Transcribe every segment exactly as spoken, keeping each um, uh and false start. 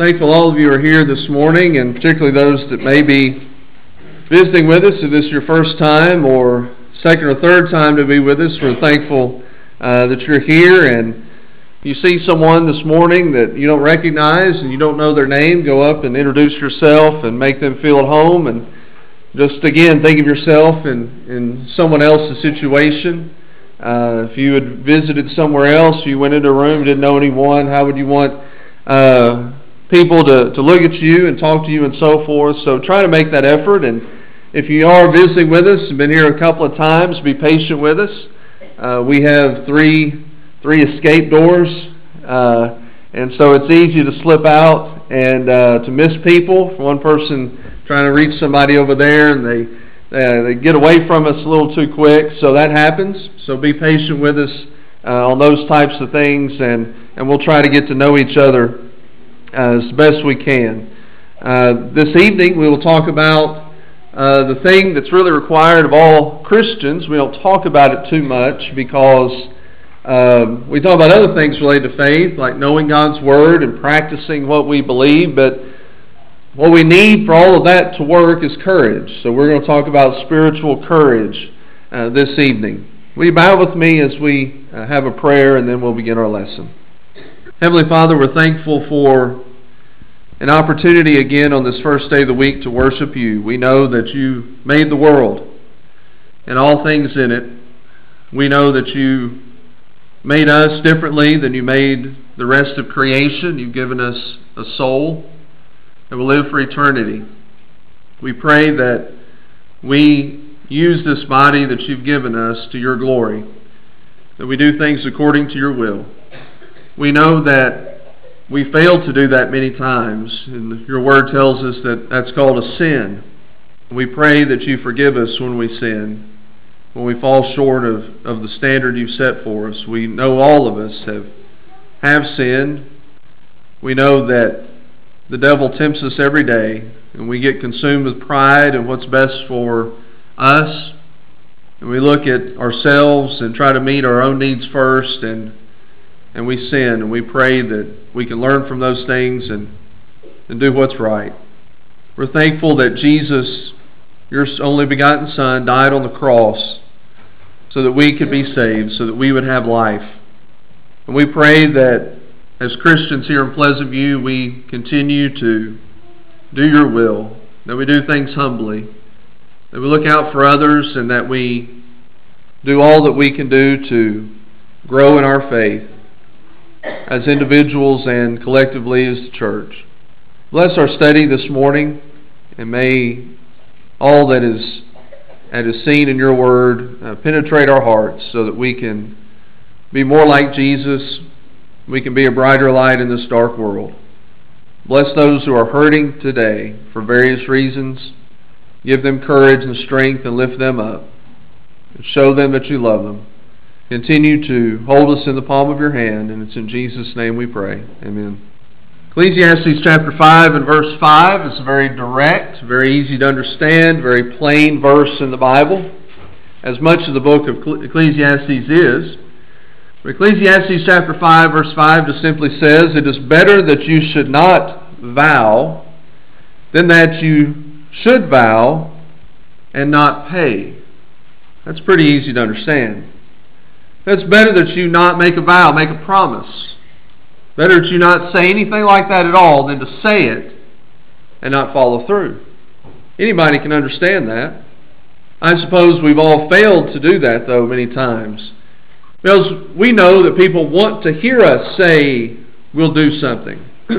Thankful all of you are here this morning, and particularly those that may be visiting with us. If this is your first time or second or third time to be with us, we're thankful uh, that you're here. And you see someone this morning that you don't recognize and you don't know their name, go up and introduce yourself and make them feel at home. And just again, think of yourself in, in someone else's situation. Uh, if you had visited somewhere else, you went into a room, didn't know anyone, how would you want uh, people to, to look at you and talk to you and so forth? So try to make that effort. And if you are visiting with us and been here a couple of times, be patient with us. Uh, we have three three escape doors, uh, and so it's easy to slip out and uh, to miss people. One person trying to reach somebody over there, and they Uh, they get away from us a little too quick, so that happens. So be patient with us uh, on those types of things, and, and we'll try to get to know each other as best we can. Uh, this evening we will talk about uh, the thing that's really required of all Christians. We don't talk about it too much because um, we talk about other things related to faith, like knowing God's Word and practicing what we believe, but what we need for all of that to work is courage. So we're going to talk about spiritual courage uh, this evening. Will you bow with me as we uh, have a prayer, and then we'll begin our lesson. Heavenly Father, we're thankful for an opportunity again on this first day of the week to worship you. We know that you made the world and all things in it. We know that you made us differently than you made the rest of creation. You've given us a soul and will live for eternity. We pray that we use this body that you've given us to your glory, that we do things according to your will. We know that we failed to do that many times, and your word tells us that that's called a sin. We pray that you forgive us when we sin, when we fall short of, of the standard you've set for us. We know all of us have, have sinned. We know that the devil tempts us every day, and we get consumed with pride and what's best for us. And we look at ourselves and try to meet our own needs first, and and we sin. And we pray that we can learn from those things and, and do what's right. We're thankful that Jesus, your only begotten Son, died on the cross so that we could be saved, so that we would have life. And we pray that as Christians here in Pleasant View, we continue to do your will, that we do things humbly, that we look out for others, and that we do all that we can do to grow in our faith as individuals and collectively as the church. Bless our study this morning, and may all that is, that is seen in your word uh, penetrate our hearts so that we can be more like Jesus. We can be a brighter light in this dark world. Bless those who are hurting today for various reasons. Give them courage and strength and lift them up. And show them that you love them. Continue to hold us in the palm of your hand, and it's in Jesus' name we pray. Amen. Ecclesiastes chapter five and verse five is a very direct, very easy to understand, very plain verse in the Bible, as much of the book of Ecclesiastes is. Ecclesiastes chapter five verse five just simply says, "It is better that you should not vow than that you should vow and not pay." That's pretty easy to understand. It's better that you not make a vow, make a promise. Better that you not say anything like that at all than to say it and not follow through. Anybody can understand that. I suppose we've all failed to do that, though, many times. Because we know that people want to hear us say we'll do something.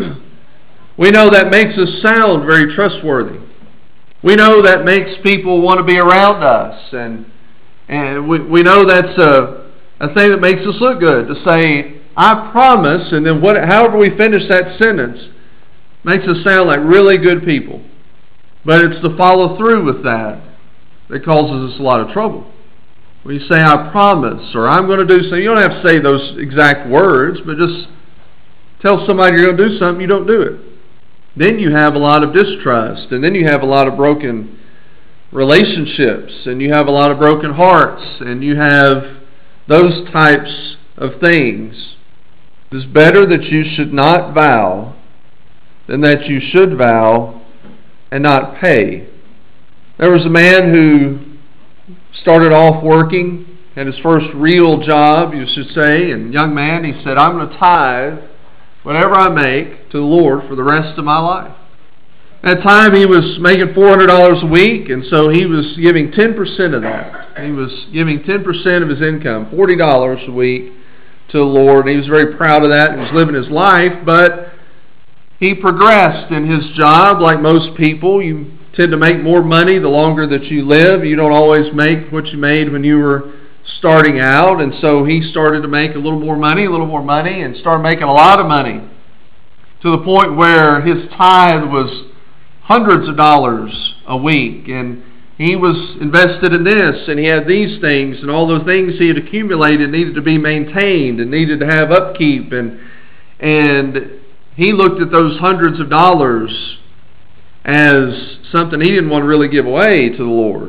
We know that makes us sound very trustworthy. We know that makes people want to be around us. And and we, we know that's a, a thing that makes us look good, to say, "I promise," and then what, however we finish that sentence makes us sound like really good people. But it's the follow through with that that causes us a lot of trouble. When you say, "I promise," or "I'm going to do something," you don't have to say those exact words, but just tell somebody you're going to do something, you don't do it. Then you have a lot of distrust, and then you have a lot of broken relationships, and you have a lot of broken hearts, and you have those types of things. It is better that you should not vow than that you should vow and not pay. There was a man who started off working, had his first real job, you should say, and young man, he said, I'm going to tithe whatever I make to the Lord for the rest of my life. At that time, he was making four hundred dollars a week, and so he was giving ten percent of that. He was giving ten percent of his income, forty dollars a week, to the Lord, and he was very proud of that, and he was living his life, but he progressed in his job like most people. You tend to make more money the longer that you live. You don't always make what you made when you were starting out, and so he started to make a little more money, a little more money, and started making a lot of money to the point where his tithe was hundreds of dollars a week, and he was invested in this, and he had these things, and all the things he had accumulated needed to be maintained and needed to have upkeep, and and he looked at those hundreds of dollars as something he didn't want to really give away to the Lord.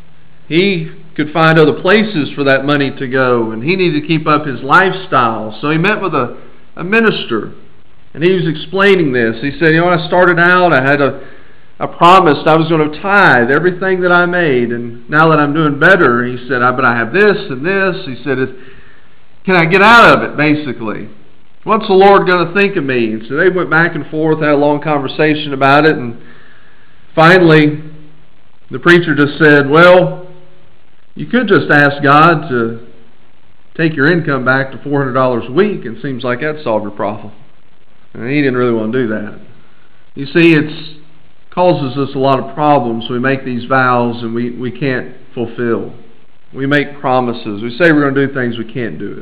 He could find other places for that money to go, and he needed to keep up his lifestyle. So he met with a, a minister, and he was explaining this. He said, you know, when I started out, I had a I promised I was going to tithe everything that I made, and now that I'm doing better, he said, I, but I have this and this. He said, can I get out of it, basically? What's the Lord going to think of me? And so they went back and forth, had a long conversation about it, and finally, the preacher just said, well, you could just ask God to take your income back to four hundred dollars a week, and it seems like that solved your problem. And he didn't really want to do that. You see, it's causes us a lot of problems. We make these vows and we, we can't fulfill. We make promises. We say we're going to do things, we can't do it.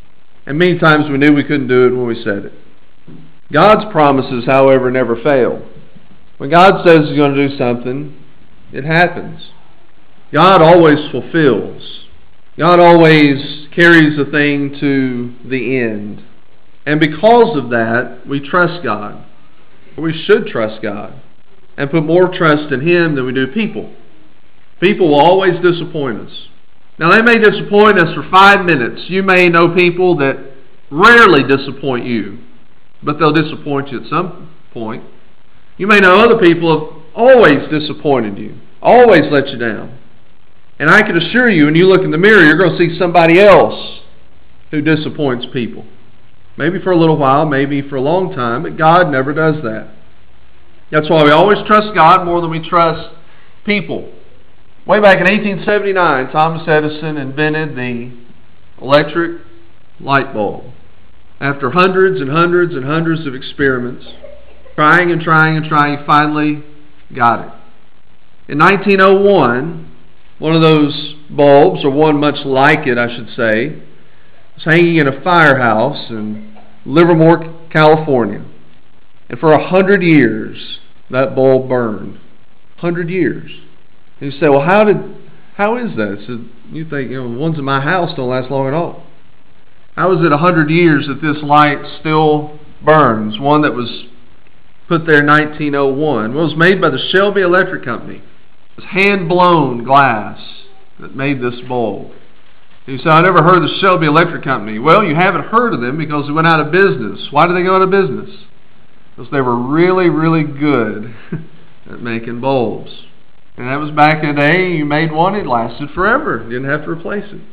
And many times we knew we couldn't do it when we said it. God's promises, however, never fail. When God says he's going to do something, it happens. God always fulfills. God always carries a thing to the end. And because of that, we trust God. We should trust God and put more trust in him than we do people. People will always disappoint us. Now, they may disappoint us for five minutes. You may know people that rarely disappoint you, but they'll disappoint you at some point. You may know other people have always disappointed you, always let you down. And I can assure you, when you look in the mirror, you're going to see somebody else who disappoints people. Maybe for a little while, maybe for a long time, but God never does that. That's why we always trust God more than we trust people. Way back in eighteen seventy-nine, Thomas Edison invented the electric light bulb. After hundreds and hundreds and hundreds of experiments, trying and trying and trying, he finally got it. In nineteen oh one, one of those bulbs, or one much like it, I should say, was hanging in a firehouse in Livermore, California. And for a hundred years, that bulb burned. A hundred years. And you say, well, how did, how is that? So you think, you know, the ones in my house don't last long at all. How is it a hundred years that this light still burns? One that was put there in nineteen oh one. Well, it was made by the Shelby Electric Company. It was hand-blown glass that made this bulb. You say, I never heard of the Shelby Electric Company. Well, you haven't heard of them because they went out of business. Why did they go out of business? Because they were really, really good at making bulbs. And that was back in the day. You made one, it lasted forever. You didn't have to replace it.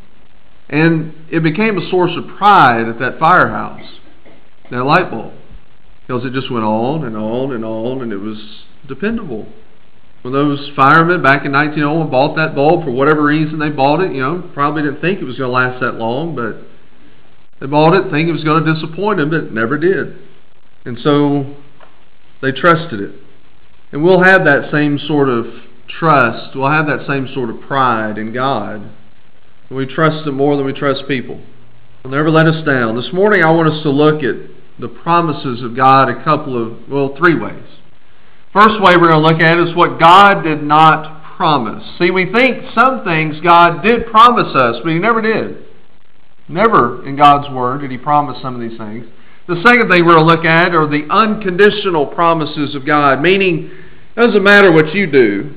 And it became a source of pride at that firehouse, that light bulb, because it just went on and on and on, and it was dependable. When those firemen back in nineteen oh one bought that bulb, for whatever reason they bought it, you know, probably didn't think it was going to last that long, but they bought it thinking it was going to disappoint them, but it never did. And so they trusted it. And we'll have that same sort of trust. We'll have that same sort of pride in God. We trust Him more than we trust people. He'll never let us down. This morning I want us to look at the promises of God a couple of, well, three ways. First way we're going to look at is what God did not promise. See, we think some things God did promise us, but He never did. Never in God's Word did He promise some of these things. The second thing we're going to look at are the unconditional promises of God, meaning it doesn't matter what you do.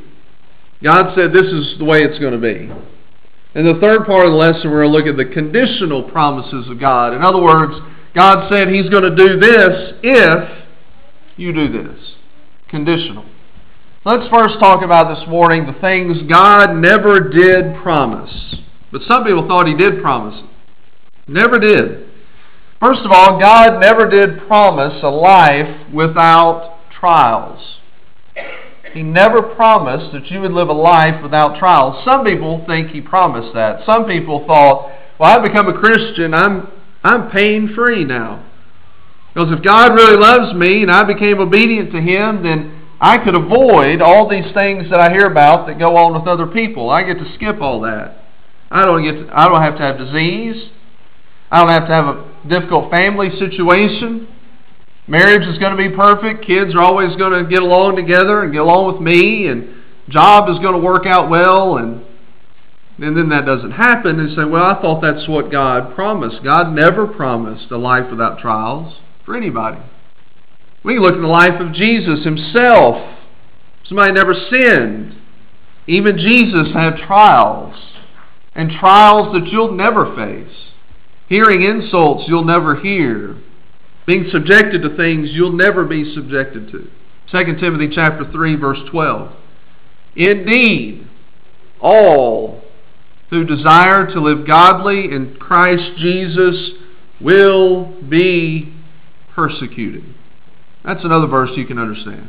God said this is the way it's going to be. And the third part of the lesson, we're going to look at the conditional promises of God. In other words, God said He's going to do this if you do this. Conditional. Let's first talk about this morning the things God never did promise. But some people thought he did promise it. Never did. First of all, God never did promise a life without trials. He never promised that you would live a life without trials. Some people think he promised that. Some people thought, well, I've become a Christian, I'm, I'm pain-free now. Because if God really loves me and I became obedient to him, then I could avoid all these things that I hear about that go on with other people. I get to skip all that. I don't get to, I don't have to have disease. I don't have to have a difficult family situation. Marriage is going to be perfect. Kids are always going to get along together and get along with me. And job is going to work out well. And, and then that doesn't happen. And you say, well, I thought that's what God promised. God never promised a life without trials for anybody. We can look at the life of Jesus himself. Somebody never sinned. Even Jesus had trials. And trials that you'll never face. Hearing insults you'll never hear. Being subjected to things you'll never be subjected to. Second Timothy chapter three, verse twelve. Indeed, all who desire to live godly in Christ Jesus will be persecuted. That's another verse you can understand.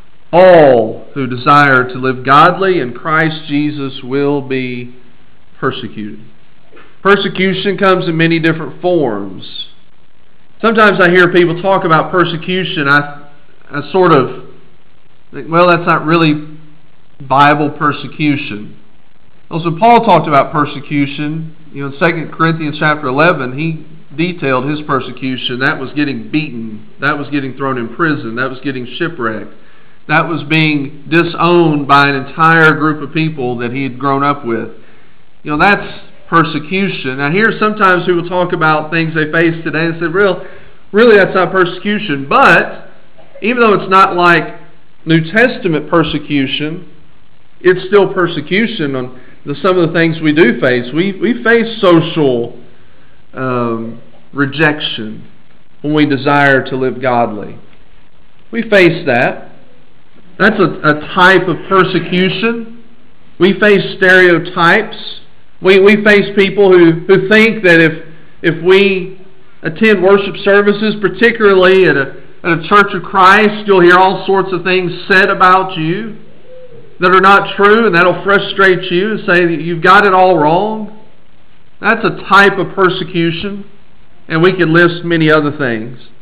All who desire to live godly in Christ Jesus will be persecuted. Persecution comes in many different forms. Sometimes I hear people talk about persecution. I, I sort of think, well, that's not really Bible persecution. Also, Paul talked about persecution. You know, in Second Corinthians chapter eleven, he detailed his persecution. That was getting beaten. That was getting thrown in prison. That was getting shipwrecked. That was being disowned by an entire group of people that he had grown up with. You know, that's persecution. Now here sometimes people talk about things they face today and say, Real, really that's not persecution. But even though it's not like New Testament persecution, it's still persecution on the, some of the things we do face. We, we face social um, rejection when we desire to live godly. We face that. That's a, a type of persecution. We face stereotypes. We, we face people who, who think that if, if we attend worship services, particularly at a, at a Church of Christ, you'll hear all sorts of things said about you that are not true, and that'll frustrate you and say that you've got it all wrong. That's a type of persecution, and we could list many other things.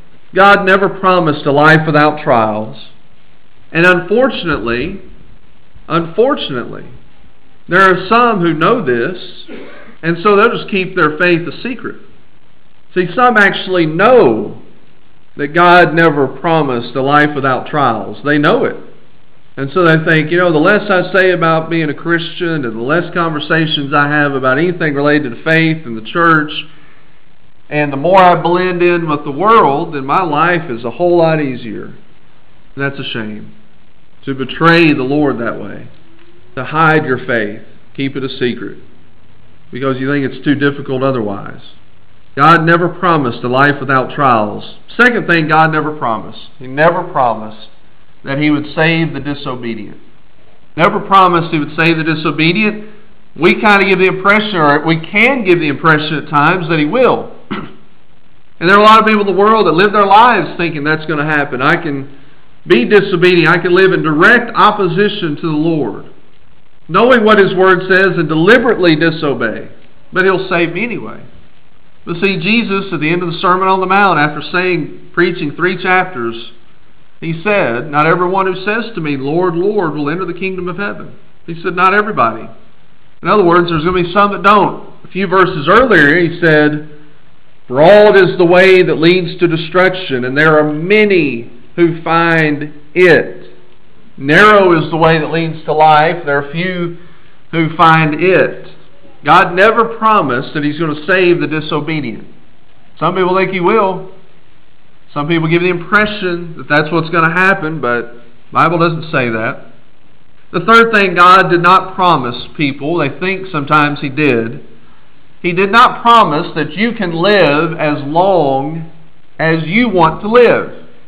God never promised a life without trials. And unfortunately, unfortunately, there are some who know this, and so they'll just keep their faith a secret. See, some actually know that God never promised a life without trials. They know it. And so they think, you know, the less I say about being a Christian and the less conversations I have about anything related to faith and the church, and the more I blend in with the world, then my life is a whole lot easier. And that's a shame. To betray the Lord that way. To hide your faith. Keep it a secret. Because you think it's too difficult otherwise. God never promised a life without trials. Second thing God never promised. He never promised that he would save the disobedient. Never promised he would save the disobedient. We kind of give the impression, or we can give the impression at times, that he will. And there are a lot of people in the world that live their lives thinking that's going to happen. I can be disobedient. I can live in direct opposition to the Lord, knowing what his word says and deliberately disobey. But he'll save me anyway. But see, Jesus, at the end of the Sermon on the Mount, after saying, preaching three chapters, he said, not everyone who says to me, Lord, Lord, will enter the kingdom of heaven. He said, not everybody. In other words, there's going to be some that don't. A few verses earlier, he said, broad is the way that leads to destruction, and there are many who find it. Narrow is the way that leads to life. There are few who find it. God never promised that he's going to save the disobedient. Some people think he will. Some people give the impression that that's what's going to happen, but the Bible doesn't say that. The third thing God did not promise people, they think sometimes he did, he did not promise that you can live as long as you want to live.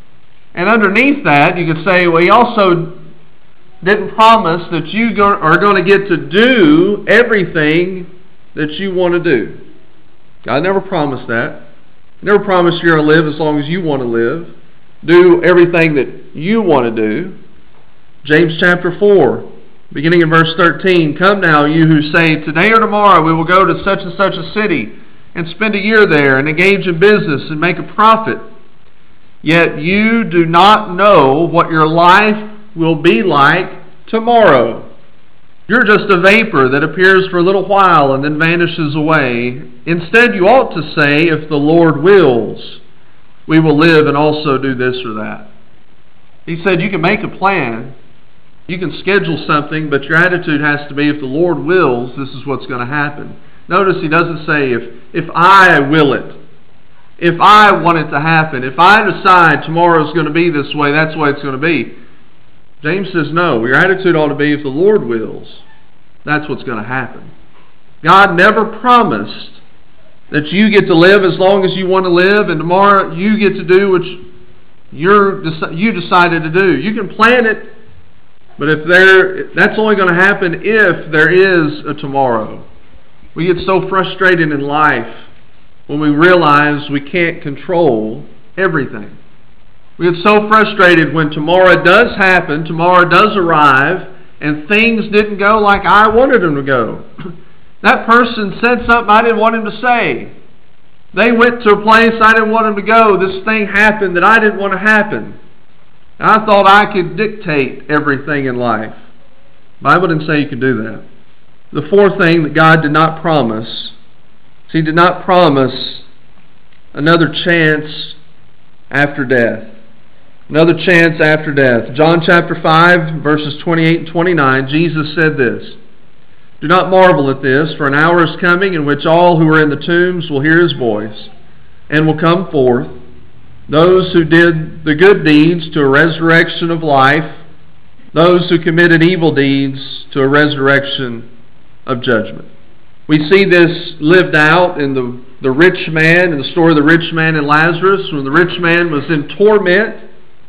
And underneath that, you could say, well, he also didn't promise that you go- are going to get to do everything that you want to do. God never promised that. He never promised you're going to live as long as you want to live. Do everything that you want to do. James chapter four, beginning in verse thirteen, "Come now, you who say, today or tomorrow we will go to such and such a city and spend a year there and engage in business and make a profit. Yet you do not know what your life will be like tomorrow. You're just a vapor that appears for a little while and then vanishes away. Instead, you ought to say, if the Lord wills, we will live and also do this or that." He said you can make a plan, you can schedule something, but your attitude has to be, if the Lord wills, this is what's going to happen. Notice he doesn't say, if, if I will it, if I want it to happen, if I decide tomorrow is going to be this way, that's the way it's going to be. James says, no, your attitude ought to be, if the Lord wills, that's what's going to happen. God never promised that you get to live as long as you want to live, and tomorrow you get to do what you're, you decided to do. You can plan it, but if there, that's only going to happen if there is a tomorrow. We get so frustrated in life when we realize we can't control everything. We get so frustrated when tomorrow does happen, tomorrow does arrive, and things didn't go like I wanted them to go. That person said something I didn't want him to say. They went to a place I didn't want them to go. This thing happened that I didn't want to happen. I thought I could dictate everything in life. The Bible didn't say you could do that. The fourth thing that God did not promise is He did not promise another chance after death. Another chance after death. John chapter five, verses twenty-eight and twenty-nine, Jesus said this, "Do not marvel at this, for an hour is coming in which all who are in the tombs will hear His voice and will come forth, those who did the good deeds to a resurrection of life, those who committed evil deeds to a resurrection of judgment." We see this lived out in the, the rich man, in the story of the rich man and Lazarus. When the rich man was in torment,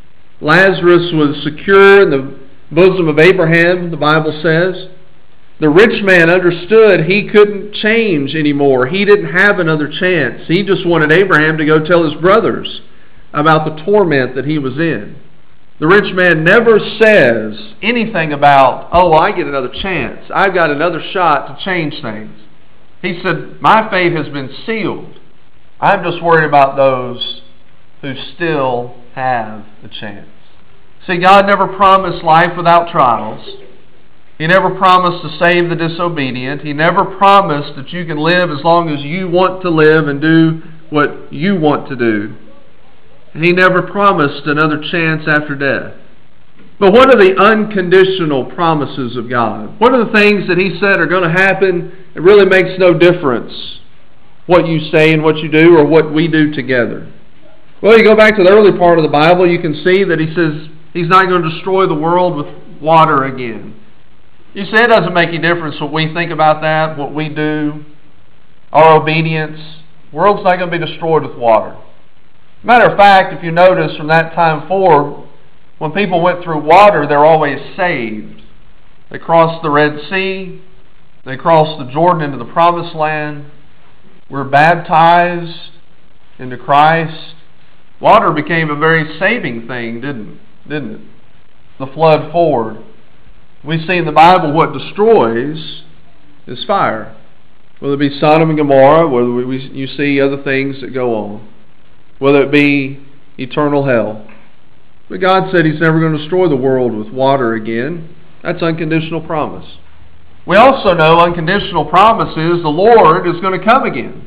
Lazarus was secure in the bosom of Abraham, the Bible says. The rich man understood he couldn't change anymore. He didn't have another chance. He just wanted Abraham to go tell his brothers about the torment that he was in. The rich man never says anything about, oh, I get another chance. I've got another shot to change things. He said, my fate has been sealed. I'm just worried about those who still have a chance. See, God never promised life without trials. He never promised to save the disobedient. He never promised that you can live as long as you want to live and do what you want to do. And He never promised another chance after death. But what are the unconditional promises of God? What are the things that He said are going to happen? It really makes no difference what you say and what you do or what we do together. Well, you go back to the early part of the Bible, you can see that He says He's not going to destroy the world with water again. You say it doesn't make any difference what we think about that, what we do, our obedience. The world's not going to be destroyed with water. Matter of fact, if you notice from that time forward, when people went through water, they're always saved. They crossed the Red Sea. They crossed the Jordan into the Promised Land. Were baptized into Christ. Water became a very saving thing, didn't, didn't it? The flood forward. We see in the Bible what destroys is fire. Whether it be Sodom and Gomorrah, whether we, you see other things that go on. Whether it be eternal hell. But God said He's never going to destroy the world with water again. That's unconditional promise. We also know unconditional promise is the Lord is going to come again.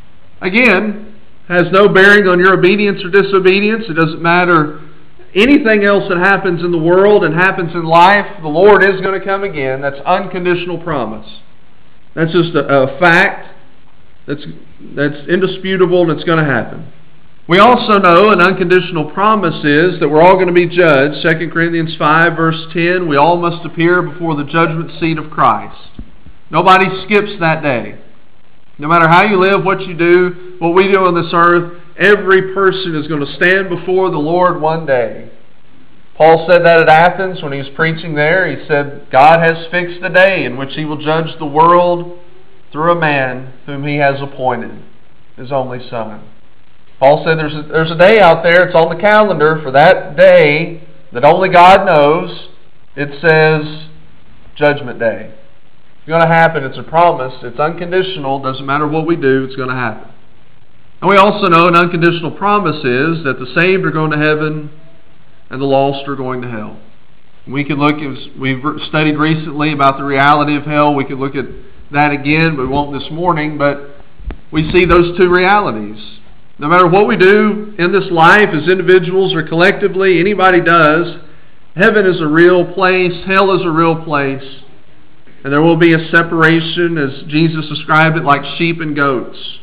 Again, has no bearing on your obedience or disobedience. It doesn't matter anything else that happens in the world and happens in life. The Lord is going to come again. That's unconditional promise. That's just a, a fact that's, that's indisputable and it's going to happen. We also know an unconditional promise is that we're all going to be judged. Second Corinthians five verse ten, we all must appear before the judgment seat of Christ. Nobody skips that day. No matter how you live, what you do, what we do on this earth, Every person is going to stand before the Lord one day. Paul said that at Athens when he was preaching there. He said, God has fixed a day in which he will judge the world through a man whom he has appointed, his only Son. Paul said there's a, there's a day out there, it's on the calendar for that day that only God knows. It says Judgment Day. It's going to happen. It's a promise. It's unconditional. Doesn't matter what we do, it's going to happen. And we also know an unconditional promise is that the saved are going to heaven and the lost are going to hell. We could look, as we've studied recently about the reality of hell, we could look at that again, but we won't this morning, but we see those two realities. No matter what we do in this life as individuals or collectively, anybody does, heaven is a real place, hell is a real place, and there will be a separation, as Jesus described it, like sheep and goats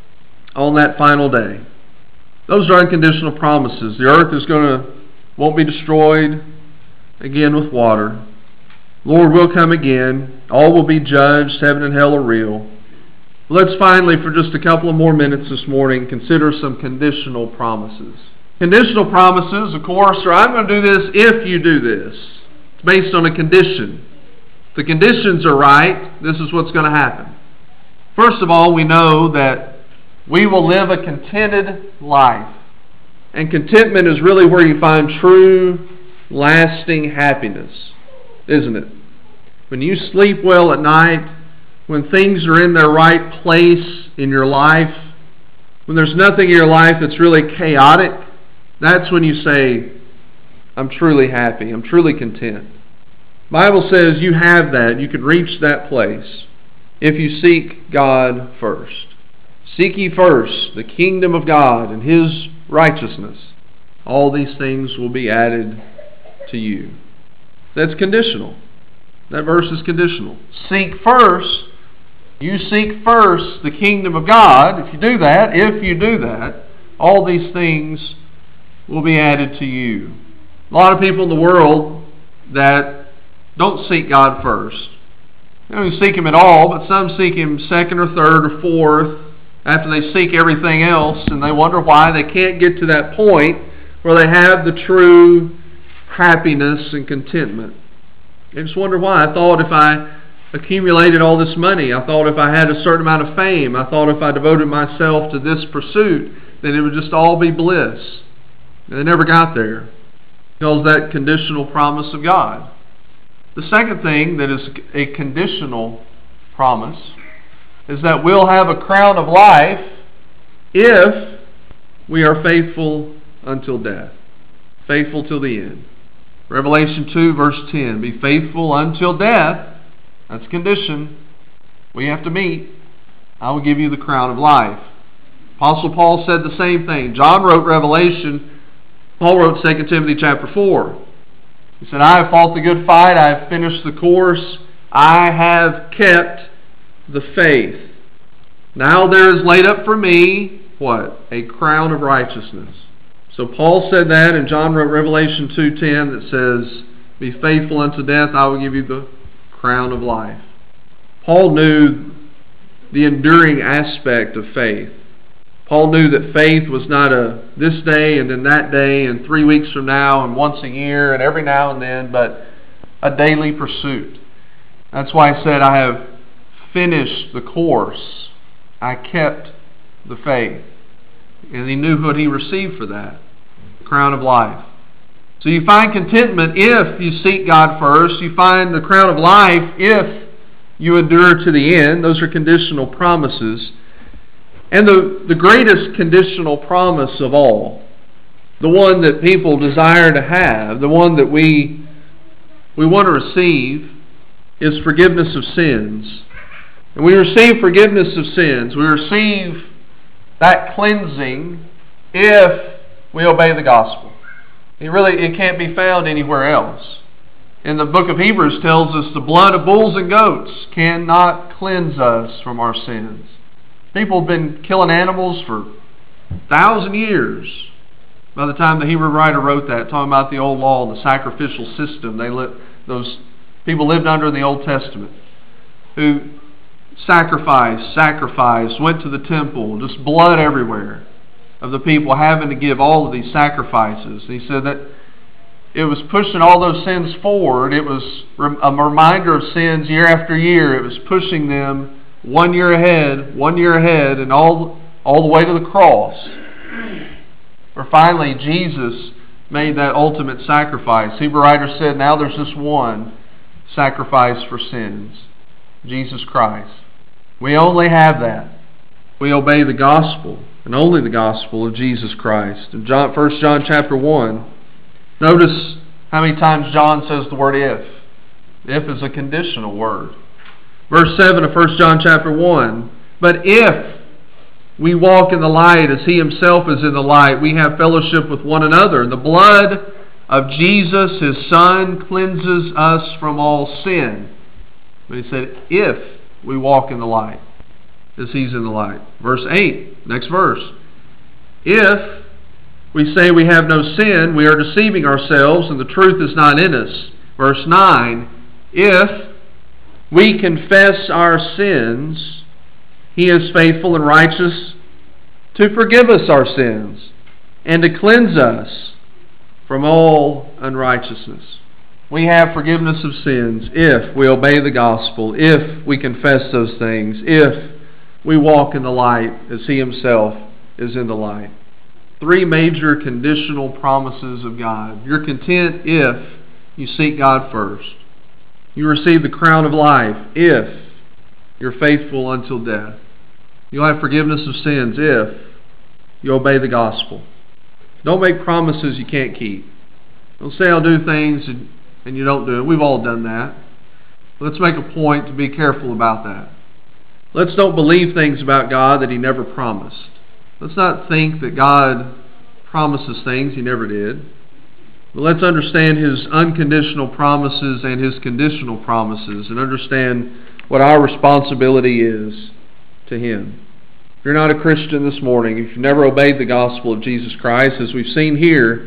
on that final day. Those are unconditional promises. The earth is going to won't be destroyed again with water. Lord will come again. All will be judged. Heaven and hell are real. Let's finally, for just a couple of more minutes this morning, consider some conditional promises. Conditional promises, of course, are I'm going to do this if you do this. It's based on a condition. If the conditions are right, this is what's going to happen. First of all, we know that we will live a contented life. And contentment is really where you find true, lasting happiness, isn't it? When you sleep well at night, when things are in their right place in your life, when there's nothing in your life that's really chaotic, that's when you say, I'm truly happy, I'm truly content. The Bible says you have that, you can reach that place if you seek God first. Seek ye first the kingdom of God and His righteousness. All these things will be added to you. That's conditional. That verse is conditional. Seek first. You seek first the kingdom of God. If you do that, if you do that, all these things will be added to you. A lot of people in the world that don't seek God first. They don't even seek Him at all, but some seek Him second or third or fourth after they seek everything else, and they wonder why they can't get to that point where they have the true happiness and contentment. They just wonder why. I thought if I accumulated all this money, I thought if I had a certain amount of fame, I thought if I devoted myself to this pursuit, then it would just all be bliss. And they never got there because that conditional promise of God. The second thing that is a conditional promise is that we'll have a crown of life if we are faithful until death. Faithful till the end. Revelation two verse ten, be faithful until death. That's a condition we have to meet. I will give you the crown of life. Apostle Paul said the same thing. John wrote Revelation. Paul wrote Second Timothy chapter four. He said, I have fought the good fight. I have finished the course. I have kept the faith. Now there is laid up for me, what? A crown of righteousness. So Paul said that, and John wrote Revelation two ten that says, be faithful unto death, I will give you the crown of life. Paul knew the enduring aspect of faith. Paul knew that faith was not a this day and then that day and three weeks from now and once a year and every now and then, but a daily pursuit. That's why he said, I have finished the course. I kept the faith. And he knew what he received for that. The crown of life. So you find contentment if you seek God first. You find the crown of life if you endure to the end. Those are conditional promises. And the, the greatest conditional promise of all, the one that people desire to have, the one that we, we want to receive, is forgiveness of sins. And we receive forgiveness of sins. We receive that cleansing if we obey the gospel. It really it can't be found anywhere else. And the book of Hebrews tells us the blood of bulls and goats cannot cleanse us from our sins. People have been killing animals for a thousand years. By the time the Hebrew writer wrote that, talking about the old law and the sacrificial system they lived, those people lived under in the Old Testament, who sacrificed, sacrificed, went to the temple, just blood everywhere. of the people having to give all of these sacrifices. He said that it was pushing all those sins forward. It was a reminder of sins year after year. It was pushing them one year ahead, one year ahead, and all, all the way to the cross. Where finally Jesus made that ultimate sacrifice. Hebrew writer said, now there's just one sacrifice for sins, Jesus Christ. We only have that. We obey the gospel, and only the gospel of Jesus Christ. In John, First John chapter one, notice how many times John says the word if. If is a conditional word. Verse seven of First John chapter one, but if we walk in the light as he himself is in the light, we have fellowship with one another. The blood of Jesus, his Son, cleanses us from all sin. But he said, if we walk in the light as he's in the light. Verse eight, next verse. If we say we have no sin, we are deceiving ourselves, and the truth is not in us. Verse nine, if we confess our sins, he is faithful and righteous to forgive us our sins and to cleanse us from all unrighteousness. We have forgiveness of sins if we obey the gospel, if we confess those things, if we walk in the light as he himself is in the light. Three major conditional promises of God. You're content if you seek God first. You receive the crown of life if you're faithful until death. You'll have forgiveness of sins if you obey the gospel. Don't make promises you can't keep. Don't say I'll do things and, and you don't do it. We've all done that. Let's make a point to be careful about that. Let's don't believe things about God that he never promised. Let's not think that God promises things he never did. But let's understand his unconditional promises and his conditional promises and understand what our responsibility is to him. If you're not a Christian this morning, if you've never obeyed the gospel of Jesus Christ, as we've seen here,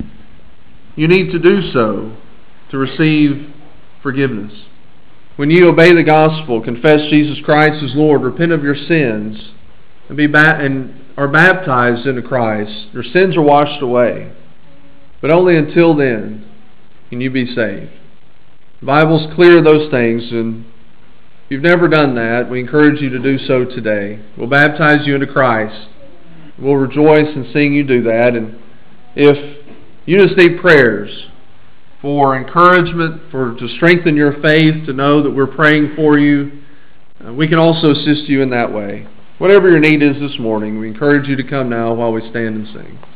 you need to do so to receive forgiveness. When you obey the gospel, confess Jesus Christ as Lord, repent of your sins, and be ba- and are baptized into Christ, your sins are washed away. But only until then can you be saved. The Bible's clear of those things, and if you've never done that, we encourage you to do so today. We'll baptize you into Christ. We'll rejoice and sing you do that. And if you just need prayers for encouragement, for to strengthen your faith, to know that we're praying for you, uh, we can also assist you in that way. Whatever your need is this morning, we encourage you to come now while we stand and sing.